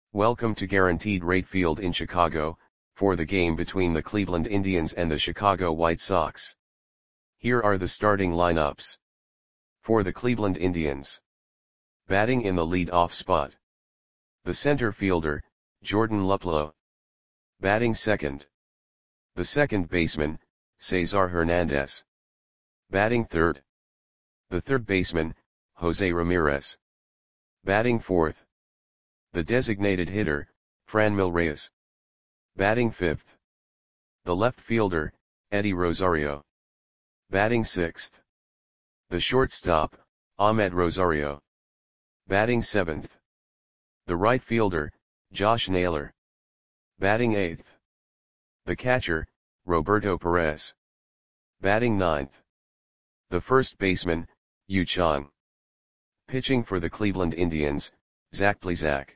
Welcome to Guaranteed Rate Field in Chicago, for the game between the Cleveland Indians and the Chicago White Sox. Here are the starting lineups. For the Cleveland Indians. Batting in the lead-off spot. The center fielder, Jordan Luplow. Batting second. The second baseman, Cesar Hernandez. Batting third. The third baseman, Jose Ramirez. Batting fourth. The designated hitter, Franmil Reyes. Batting fifth. The left fielder, Eddie Rosario. Batting sixth. The shortstop, Ahmed Rosario. Batting seventh. The right fielder, Josh Naylor. Batting eighth. The catcher, Roberto Perez. Batting ninth. The first baseman, Yu Chang. Pitching for the Cleveland Indians, Zach Plesac.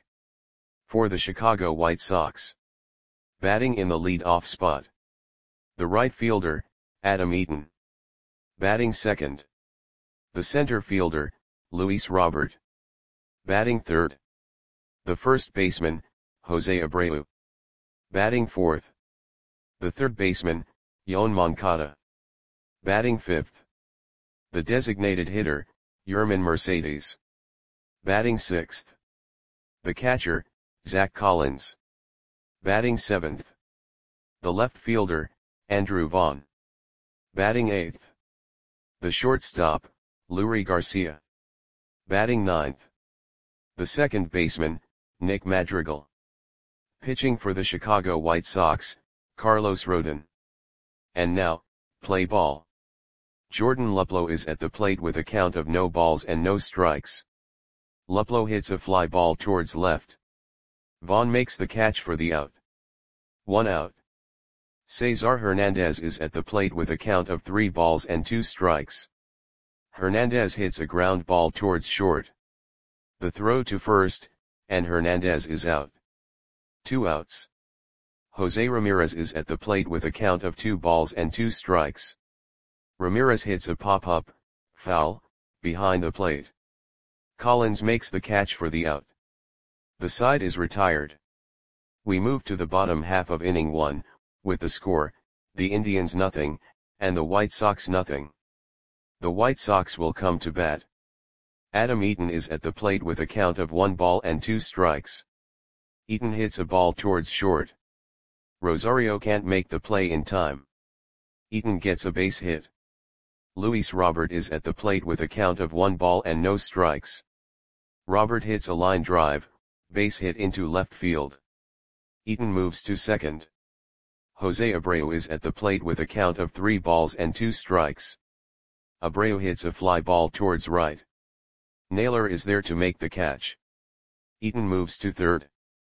For the Chicago White Sox. Batting in the lead-off spot. The right fielder, Adam Eaton. Batting second. The center fielder, Luis Robert. Batting third. The first baseman, Jose Abreu. Batting fourth. The third baseman, Yoan Moncada. Batting fifth. The designated hitter, Yermin Mercedes. Batting sixth. The catcher, Zach Collins. Batting seventh. The left fielder, Andrew Vaughn. Batting eighth. The shortstop, Leury Garcia. Batting ninth. The second baseman, Nick Madrigal. Pitching for the Chicago White Sox, Carlos Rodon. And now, play ball. Jordan Luplow is at the plate with a count of no balls and no strikes. Luplow hits a fly ball towards left. Vaughn makes the catch for the out. 1 out. Cesar Hernandez is at the plate with a count of 3 balls and 2 strikes. Hernandez hits a ground ball towards short. The throw to first, and Hernandez is out. 2 outs. Jose Ramirez is at the plate with a count of 2 balls and 2 strikes. Ramirez hits a pop-up, foul, behind the plate. Collins makes the catch for the out. The side is retired. We move to the bottom half of inning 1, with the score, the Indians nothing, and the White Sox nothing. The White Sox will come to bat. Adam Eaton is at the plate with a count of 1 ball and 2 strikes. Eaton hits a ball towards short. Rosario can't make the play in time. Eaton gets a base hit. Luis Robert is at the plate with a count of 1 ball and no strikes. Robert hits a line drive, base hit into left field. Eaton moves to second. Jose Abreu is at the plate with a count of 3 balls and 2 strikes. Abreu hits a fly ball towards right. Naylor is there to make the catch. Eaton moves to third.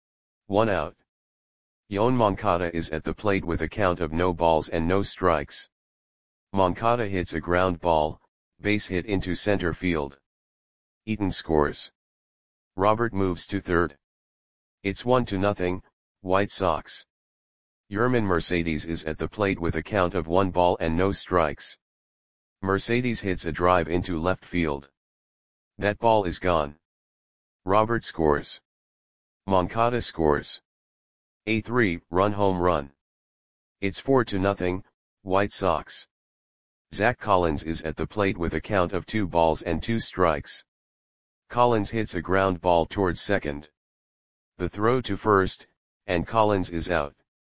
1 out. Yoan Moncada is at the plate with a count of no balls and no strikes. Moncada hits a ground ball, base hit into center field. Eaton scores. Robert moves to third. It's 1-0, White Sox. Yermin Mercedes is at the plate with a count of 1 ball and no strikes. Mercedes hits a drive into left field. That ball is gone. Robert scores. Moncada scores. A 3-run home run. It's 4-0, White Sox. Zach Collins is at the plate with a count of 2 balls and 2 strikes. Collins hits a ground ball towards second. The throw to first, and Collins is out.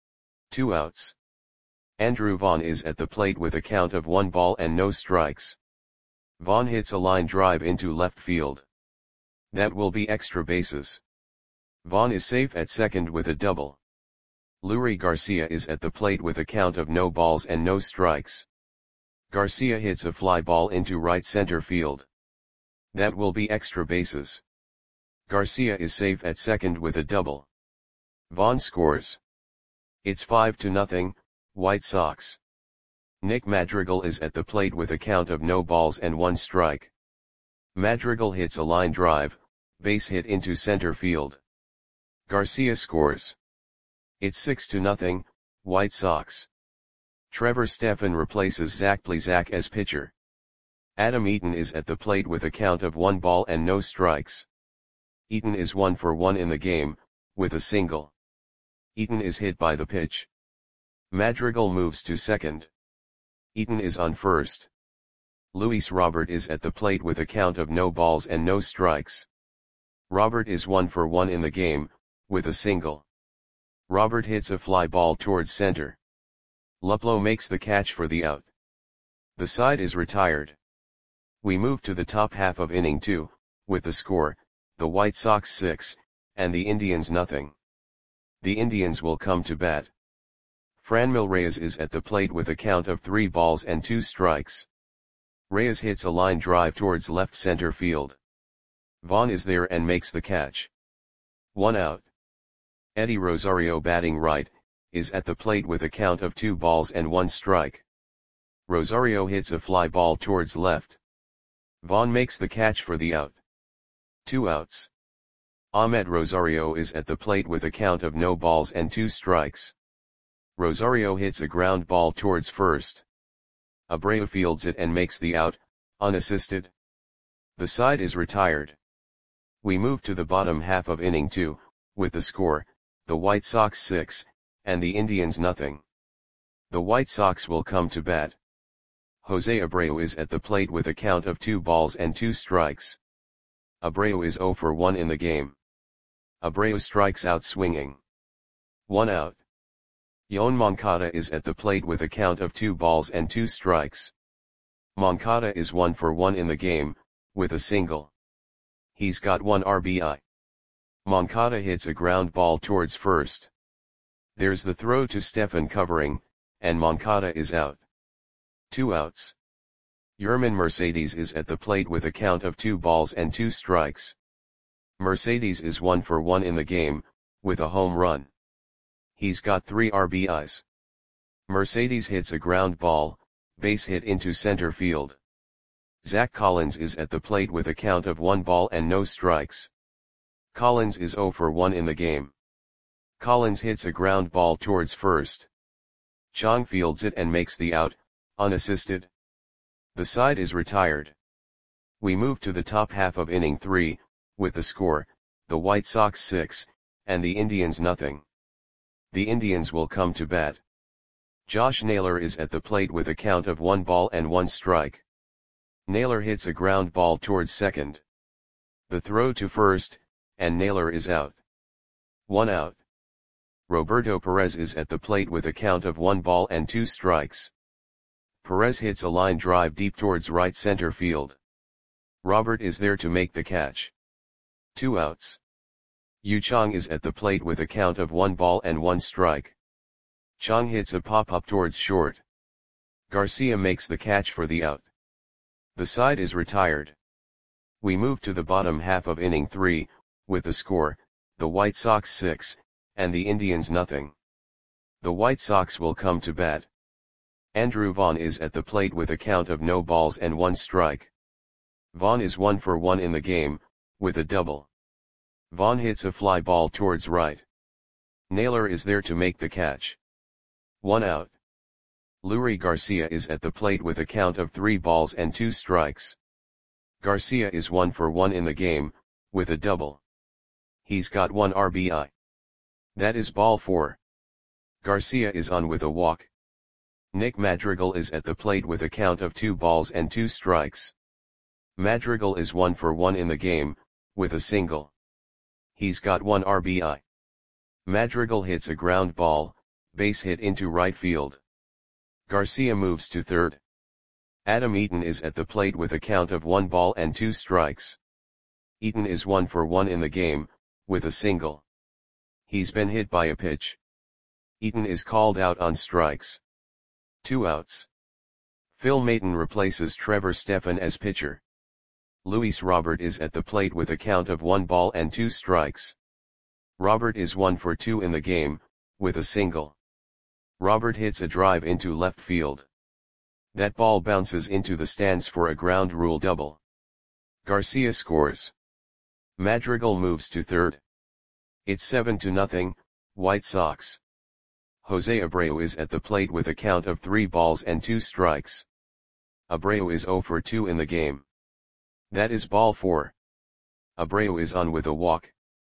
2 outs. Andrew Vaughn is at the plate with a count of 1 ball and no strikes. Vaughn hits a line drive into left field. That will be extra bases. Vaughn is safe at second with a double. Leury Garcia is at the plate with a count of no balls and no strikes. Garcia hits a fly ball into right center field. That will be extra bases. Garcia is safe at second with a double. Vaughn scores. It's 5-0, White Sox. Nick Madrigal is at the plate with a count of no balls and 1 strike. Madrigal hits a line drive, base hit into center field. Garcia scores. It's 6-0, White Sox. Trevor Stephan replaces Zach Plesac as pitcher. Adam Eaton is at the plate with a count of 1 ball and no strikes. Eaton is 1 for 1 in the game, with a single. Eaton is hit by the pitch. Madrigal moves to second. Eaton is on first. Luis Robert is at the plate with a count of no balls and no strikes. Robert is 1 for 1 in the game, with a single. Robert hits a fly ball towards center. Luplow makes the catch for the out. The side is retired. We move to the top half of inning 2, with the score, the White Sox 6, and the Indians nothing. The Indians will come to bat. Franmil Reyes is at the plate with a count of 3 balls and 2 strikes. Reyes hits a line drive towards left center field. Vaughn is there and makes the catch. 1 out. Eddie Rosario, batting right, is at the plate with a count of 2 balls and 1 strike. Rosario hits a fly ball towards left. Vaughn makes the catch for the out. 2 outs. Ahmed Rosario is at the plate with a count of no balls and 2 strikes. Rosario hits a ground ball towards first. Abreu fields it and makes the out, unassisted. The side is retired. We move to the bottom half of inning 2, with the score, the White Sox 6, and the Indians nothing. The White Sox will come to bat. Jose Abreu is at the plate with a count of 2 balls and 2 strikes. Abreu is 0 for 1 in the game. Abreu strikes out swinging. 1 out. Yoan Moncada is at the plate with a count of 2 balls and 2 strikes. Moncada is 1 for 1 in the game, with a single. He's got 1 RBI. Moncada hits a ground ball towards first. There's the throw to Stephan covering, and Moncada is out. 2 outs. Yerman Mercedes is at the plate with a count of 2 balls and 2 strikes. Mercedes is 1 for 1 in the game, with a home run. He's got 3 RBIs. Mercedes hits a ground ball, base hit into center field. Zach Collins is at the plate with a count of 1 ball and no strikes. Collins is 0 for 1 in the game. Collins hits a ground ball towards first. Chong fields it and makes the out, unassisted. The side is retired. We move to the top half of inning 3, with the score, the White Sox 6, and the Indians nothing. The Indians will come to bat. Josh Naylor is at the plate with a count of 1 ball and 1 strike. Naylor hits a ground ball towards second. The throw to first, and Naylor is out. 1 out. Roberto Perez is at the plate with a count of 1 ball and 2 strikes. Perez hits a line drive deep towards right center field. Robert is there to make the catch. 2 outs. Yu Chang is at the plate with a count of 1 ball and 1 strike. Chang hits a pop-up towards short. Garcia makes the catch for the out. The side is retired. We move to the bottom half of inning 3, with the score, the White Sox 6, and the Indians nothing. The White Sox will come to bat. Andrew Vaughn is at the plate with a count of no balls and 1 strike. Vaughn is 1 for 1 in the game, with a double. Vaughn hits a fly ball towards right. Naylor is there to make the catch. 1 out. Leury Garcia is at the plate with a count of 3 balls and 2 strikes. Garcia is 1 for 1 in the game, with a double. He's got 1 RBI. That is ball 4. Garcia is on with a walk. Nick Madrigal is at the plate with a count of 2 balls and 2 strikes. Madrigal is 1 for 1 in the game, with a single. He's got 1 RBI. Madrigal hits a ground ball, base hit into right field. Garcia moves to third. Adam Eaton is at the plate with a count of 1 ball and 2 strikes. Eaton is 1 for 1 in the game, with a single. He's been hit by a pitch. Eaton is called out on strikes. 2 outs. Phil Maton replaces Trevor Stephan as pitcher. Luis Robert is at the plate with a count of 1 ball and 2 strikes. Robert is 1 for 2 in the game, with a single. Robert hits a drive into left field. That ball bounces into the stands for a ground rule double. Garcia scores. Madrigal moves to third. It's 7-0, White Sox. Jose Abreu is at the plate with a count of 3 balls and 2 strikes. Abreu is 0 for 2 in the game. That is ball 4. Abreu is on with a walk.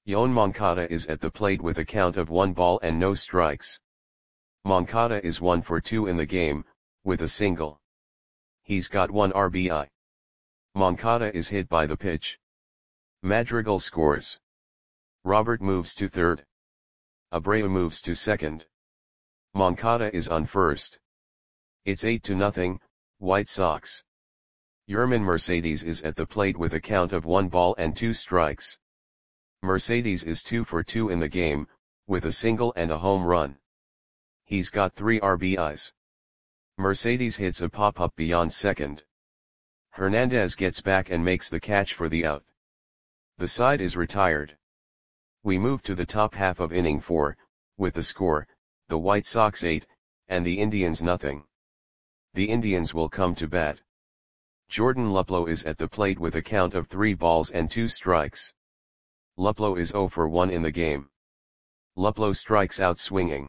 Yoan Moncada is at the plate with a count of 1 ball and no strikes. Moncada is 1 for 2 in the game, with a single. He's got 1 RBI. Moncada is hit by the pitch. Madrigal scores. Robert moves to third. Abreu moves to second. Moncada is on first. It's 8-0, White Sox. Yerman Mercedes is at the plate with a count of 1 ball and 2 strikes. Mercedes is 2 for 2 in the game, with a single and a home run. He's got 3 RBIs. Mercedes hits a pop-up beyond second. Hernandez gets back and makes the catch for the out. The side is retired. We move to the top half of inning 4, with the score, the White Sox 8, and the Indians nothing. The Indians will come to bat. Jordan Luplow is at the plate with a count of 3 balls and 2 strikes. Luplow is 0 for 1 in the game. Luplow strikes out swinging.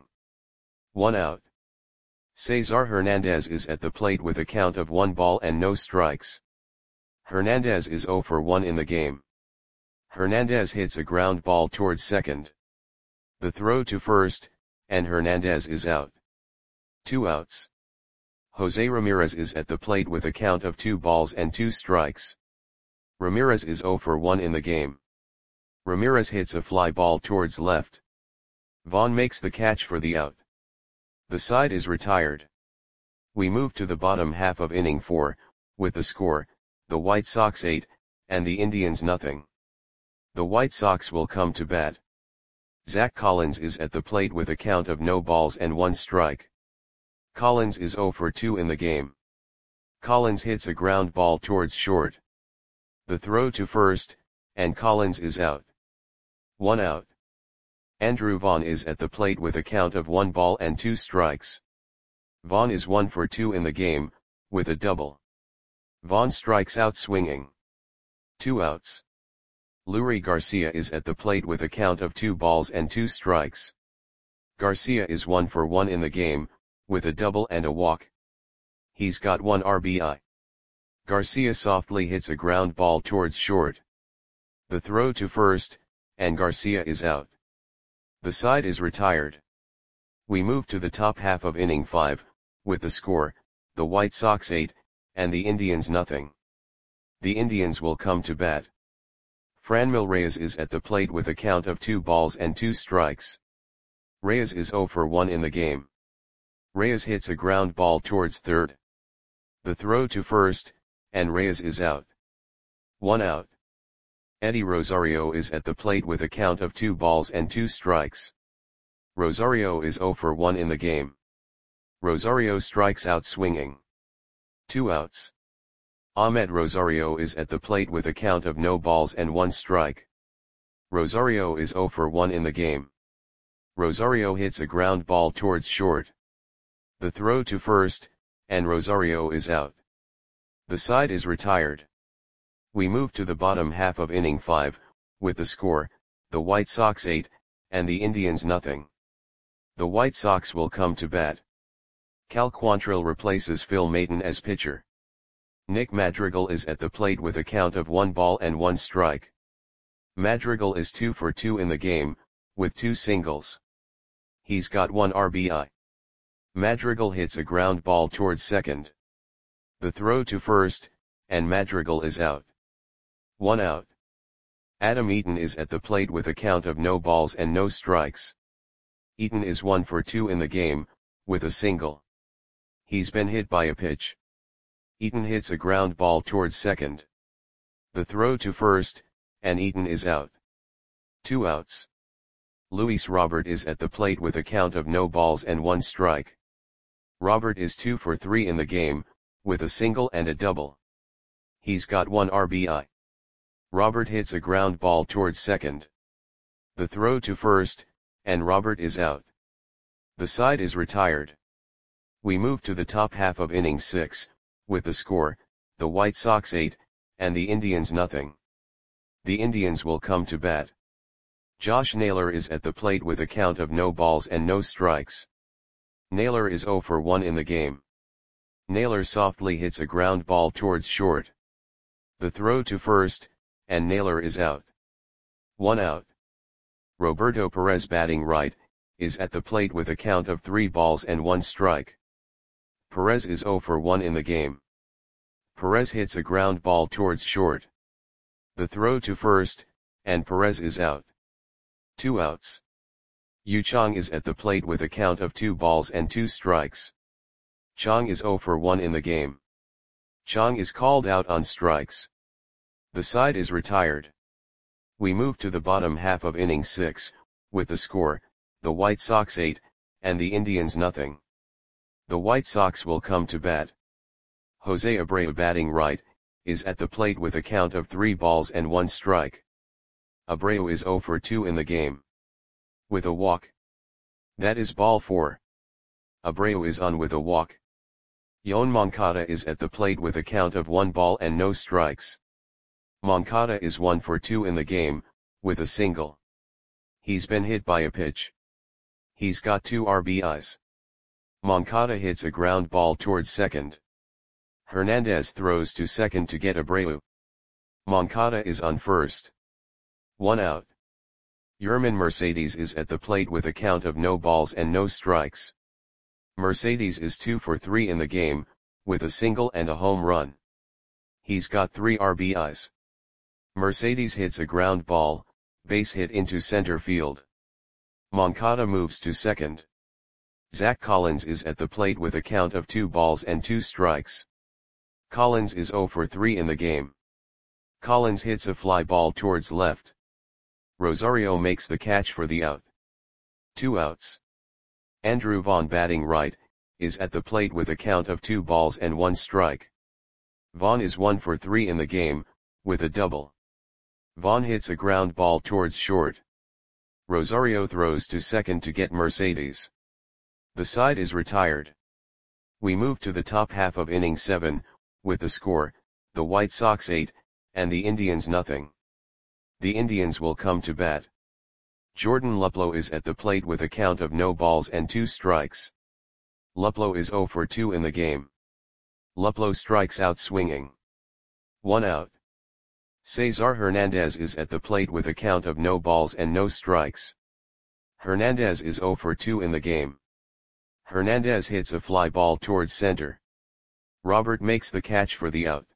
1 out. Cesar Hernandez is at the plate with a count of 1 ball and no strikes. Hernandez is 0 for 1 in the game. Hernandez hits a ground ball towards second. The throw to first, and Hernandez is out. 2 outs. Jose Ramirez is at the plate with a count of 2 balls and 2 strikes. Ramirez is 0 for 1 in the game. Ramirez hits a fly ball towards left. Vaughn makes the catch for the out. The side is retired. We move to the bottom half of inning 4, with the score, the White Sox 8, and the Indians nothing. The White Sox will come to bat. Zach Collins is at the plate with a count of no balls and 1 strike. Collins is 0 for 2 in the game. Collins hits a ground ball towards short. The throw to first, and Collins is out. 1 out. Andrew Vaughn is at the plate with a count of 1 ball and 2 strikes. Vaughn is 1 for 2 in the game, with a double. Vaughn strikes out swinging. 2 outs. Leury Garcia is at the plate with a count of 2 balls and 2 strikes. Garcia is 1 for 1 in the game, with a double and a walk. He's got 1 RBI. Garcia softly hits a ground ball towards short. The throw to first, and Garcia is out. The side is retired. We move to the top half of inning 5, with the score, the White Sox 8, and the Indians nothing. The Indians will come to bat. Franmil Reyes is at the plate with a count of 2 balls and 2 strikes. Reyes is 0 for 1 in the game. Reyes hits a ground ball towards third. The throw to first, and Reyes is out. 1 out. Eddie Rosario is at the plate with a count of 2 balls and 2 strikes. Rosario is 0 for 1 in the game. Rosario strikes out swinging. 2 outs. Ahmed Rosario is at the plate with a count of no balls and 1 strike. Rosario is 0 for 1 in the game. Rosario hits a ground ball towards short. The throw to first, and Rosario is out. The side is retired. We move to the bottom half of inning 5, with the score, the White Sox 8, and the Indians nothing. The White Sox will come to bat. Cal Quantrill replaces Phil Maton as pitcher. Nick Madrigal is at the plate with a count of 1 ball and 1 strike. Madrigal is 2 for 2 in the game, with 2 singles. He's got 1 RBI. Madrigal hits a ground ball towards second. The throw to first, and Madrigal is out. 1 out. Adam Eaton is at the plate with a count of no balls and no strikes. Eaton is 1 for 2 in the game, with a single. He's been hit by a pitch. Eaton hits a ground ball towards second. The throw to first, and Eaton is out. 2 outs. Luis Robert is at the plate with a count of no balls and 1 strike. Robert is 2 for 3 in the game, with a single and a double. He's got 1 RBI. Robert hits a ground ball towards second. The throw to first, and Robert is out. The side is retired. We move to the top half of inning 6, with the score, the White Sox 8, and the Indians nothing. The Indians will come to bat. Josh Naylor is at the plate with a count of no balls and no strikes. Naylor is 0 for 1 in the game. Naylor softly hits a ground ball towards short. The throw to first, and Naylor is out. 1 out. Roberto Perez batting right, is at the plate with a count of 3 balls and 1 strike. Perez is 0 for 1 in the game. Perez hits a ground ball towards short. The throw to first, and Perez is out. 2 outs. Yu Chang is at the plate with a count of 2 balls and 2 strikes. Chang is 0 for 1 in the game. Chang is called out on strikes. The side is retired. We move to the bottom half of inning 6, with the score, the White Sox 8, and the Indians nothing. The White Sox will come to bat. Jose Abreu batting right, is at the plate with a count of 3 balls and 1 strike. Abreu is 0 for 2 in the game. With a walk. That is ball 4. Abreu is on with a walk. Yoan Moncada is at the plate with a count of 1 ball and no strikes. Moncada is 1 for 2 in the game, with a single. He's been hit by a pitch. He's got 2 RBIs. Moncada hits a ground ball towards second. Hernandez throws to second to get Abreu. Moncada is on first. 1 out. Yerman Mercedes is at the plate with a count of no balls and no strikes. Mercedes is 2 for 3 in the game, with a single and a home run. He's got 3 RBIs. Mercedes hits a ground ball, base hit into center field. Moncada moves to second. Zach Collins is at the plate with a count of 2 balls and 2 strikes. Collins is 0 for 3 in the game. Collins hits a fly ball towards left. Rosario makes the catch for the out. 2 outs. Andrew Vaughn batting right, is at the plate with a count of 2 balls and 1 strike. Vaughn is 1 for 3 in the game, with a double. Vaughn hits a ground ball towards short. Rosario throws to second to get Mercedes. The side is retired. We move to the top half of inning 7, with the score, the White Sox 8, and the Indians nothing. The Indians will come to bat. Jordan Luplow is at the plate with a count of no balls and 2 strikes. Luplow is 0 for 2 in the game. Luplow strikes out swinging. 1 out. Cesar Hernandez is at the plate with a count of no balls and no strikes. Hernandez is 0 for 2 in the game. Hernandez hits a fly ball towards center. Robert makes the catch for the out.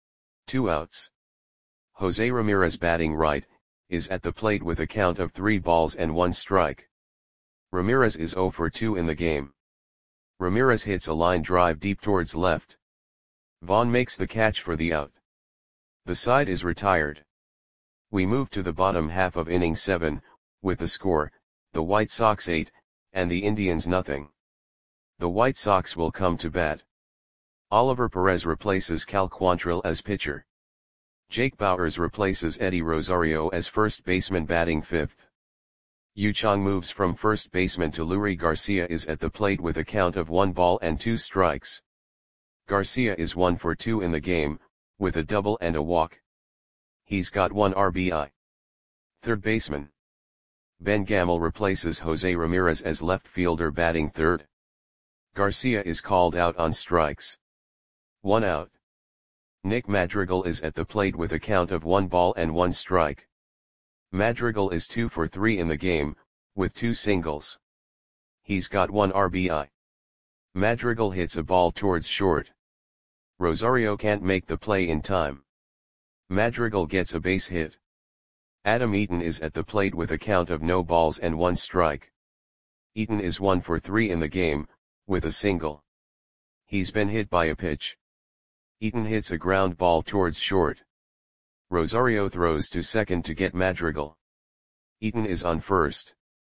2 outs. Jose Ramirez batting right, is at the plate with a count of 3 balls and 1 strike. Ramirez is 0 for 2 in the game. Ramirez hits a line drive deep towards left. Vaughn makes the catch for the out. The side is retired. We move to the bottom half of inning 7, with the score, the White Sox 8, and the Indians nothing. The White Sox will come to bat. Oliver Perez replaces Cal Quantrill as pitcher. Jake Bauers replaces Eddie Rosario as first baseman batting 5th. Yu Chang moves from first baseman to Luis Garcia is at the plate with a count of 1 ball and 2 strikes. Garcia is 1 for 2 in the game, with a double and a walk. He's got 1 RBI. Third baseman Ben Gamel replaces Jose Ramirez as left fielder batting 3rd. Garcia is called out on strikes. 1 out. Nick Madrigal is at the plate with a count of 1 ball and 1 strike. Madrigal is 2 for 3 in the game, with 2 singles. He's got 1 RBI. Madrigal hits a ball towards short. Rosario can't make the play in time. Madrigal gets a base hit. Adam Eaton is at the plate with a count of no balls and 1 strike. Eaton is 1 for 3 in the game, with a single. He's been hit by a pitch. Eaton hits a ground ball towards short. Rosario throws to second to get Madrigal. Eaton is on first.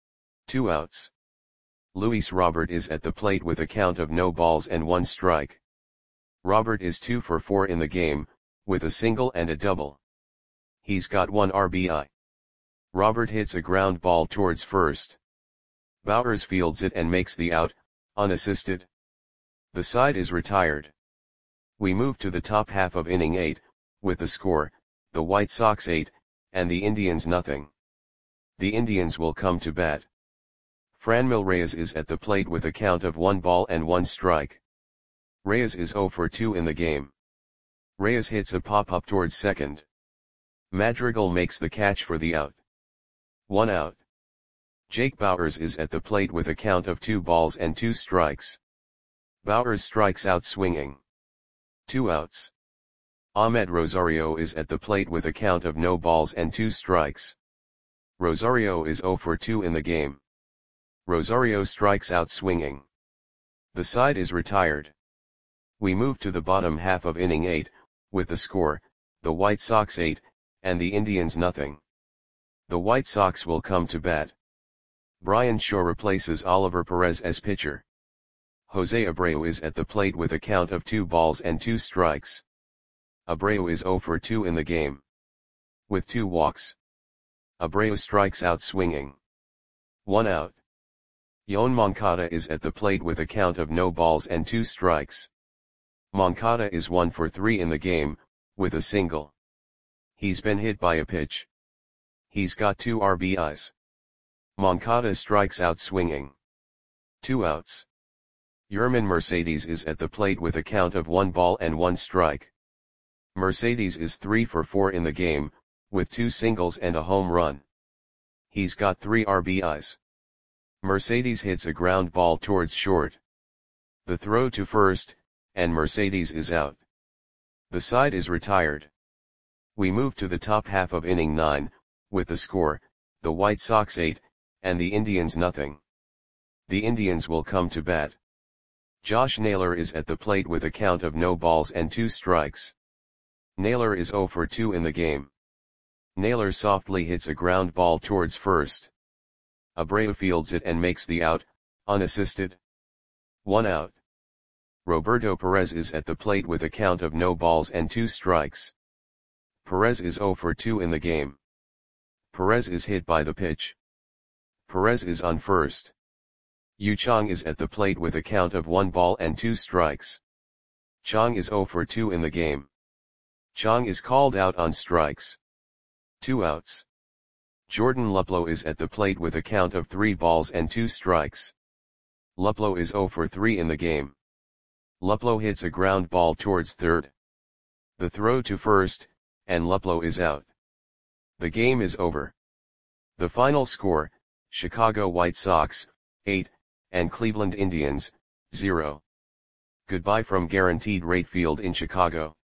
2 outs. Luis Robert is at the plate with a count of no balls and 1 strike. Robert is 2 for 4 in the game, with a single and a double. He's got 1 RBI. Robert hits a ground ball towards first. Bauers fields it and makes the out, unassisted. The side is retired. We move to the top half of inning 8, with the score, the White Sox 8, and the Indians nothing. The Indians will come to bat. Franmil Reyes is at the plate with a count of 1 ball and 1 strike. Reyes is 0 for 2 in the game. Reyes hits a pop-up towards second. Madrigal makes the catch for the out. 1 out. Jake Bauers is at the plate with a count of 2 balls and 2 strikes. Bauers strikes out swinging. 2 outs. Ahmed Rosario is at the plate with a count of no balls and 2 strikes. Rosario is 0 for 2 in the game. Rosario strikes out swinging. The side is retired. We move to the bottom half of inning 8, with the score, the White Sox 8, and the Indians nothing. The White Sox will come to bat. Bryan Shaw replaces Oliver Perez as pitcher. Jose Abreu is at the plate with a count of 2 balls and 2 strikes. Abreu is 0 for 2 in the game. With 2 walks. Abreu strikes out swinging. 1 out. Yoan Moncada is at the plate with a count of no balls and 2 strikes. Moncada is 1 for 3 in the game, with a single. He's been hit by a pitch. He's got 2 RBIs. Moncada strikes out swinging. 2 outs. Yermin Mercedes is at the plate with a count of 1 ball and 1 strike. Mercedes is 3 for 4 in the game, with 2 singles and a home run. He's got 3 RBIs. Mercedes hits a ground ball towards short. The throw to first, and Mercedes is out. The side is retired. We move to the top half of inning 9, with the score, the White Sox 8, and the Indians nothing. The Indians will come to bat. Josh Naylor is at the plate with a count of no balls and 2 strikes. Naylor is 0 for 2 in the game. Naylor softly hits a ground ball towards first. Abreu fields it and makes the out, unassisted. 1 out. Roberto Perez is at the plate with a count of no balls and 2 strikes. Perez is 0 for 2 in the game. Perez is hit by the pitch. Perez is on first. Yu Chang is at the plate with a count of 1 ball and 2 strikes. Chang is 0 for 2 in the game. Chang is called out on strikes. 2 outs. Jordan Luplow is at the plate with a count of 3 balls and 2 strikes. Luplow is 0 for 3 in the game. Luplow hits a ground ball towards third. The throw to first, and Luplow is out. The game is over. The final score, Chicago White Sox, 8, and Cleveland Indians, 0. Goodbye from Guaranteed Rate Field in Chicago.